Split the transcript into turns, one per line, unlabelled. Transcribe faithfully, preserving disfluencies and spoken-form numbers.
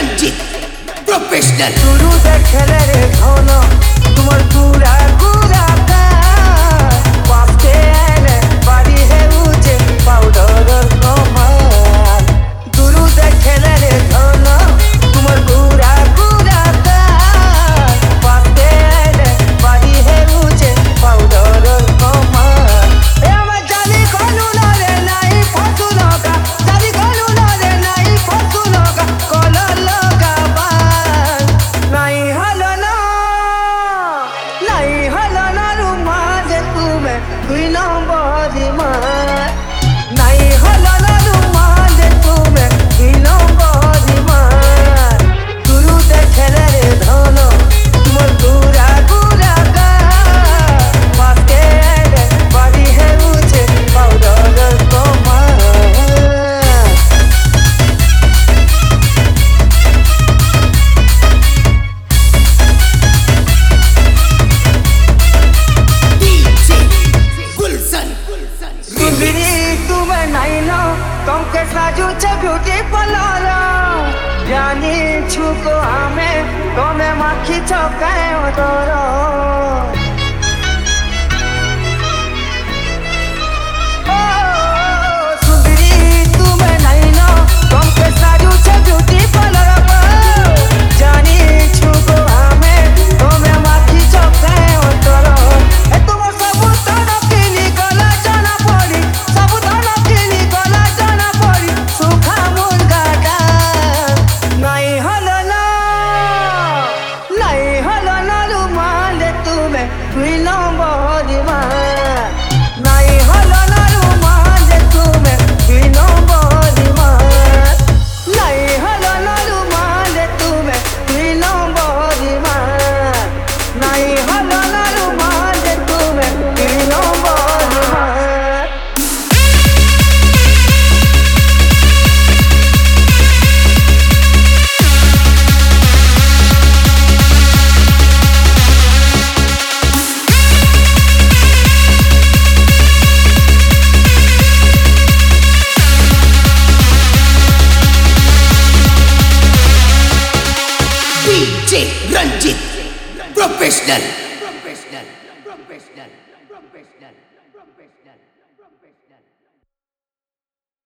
Ranjit professional
शुरू देखले रे धोनो तुमर पूरा पूरा का वास्ते आले बारी है ऊंचे पाउडर कमाल शुरू देखले रे धोनो तुमर पूरा पूरा का वास्ते आले बारी है ऊंचे पाउडर कमाल ए मैं जानी कोनु ना रे नहीं फसु लगा जानी कोनु ना रे नहीं फसु लगा कोला लगा बाल नहीं हलो ना नहीं हलो ना रुमाल तुम्हें कोई ना बाजी मार नहीं हलो ना रुमाल तुम्हें कोई ना बाजी मार गुरु देखले रे धोनो तुमर पूरा पूरा का वास्ते आले बारी है ऊंचे पाउडर कमाल
डीजे गुलशन
सुंदरी तुम्हें नहीं लो तुमके साजू छे ब्यूटीफुल लो जानी छुको हमें तुम्हें माखी चौकाए उतरो ओ सुंदरी तुम्हें नहीं लो तुमके साजू छे ब्यूटीफुल लो जानी छुको हमें तुम्हें माखी चौकाए उतरो ए तुम सब तोड़ किनी गला जाना पड़ी सब तोड़ किनी गला जाना पड़ी सुखा मुर्गा का नहीं हलो ना नहीं हलो ना रुमाल तुम्हें कोई ना बहुत मार नहीं हलो ना रुमाल तुम्हें कोई ना बहुत मार नहीं हलो ना रुमाल तुम्हें कोई ना बहुत मार नहीं हलो ना रुमाल तुम्हें कोई ना बहुत मार
डीजे रंजित प्रोफेशनल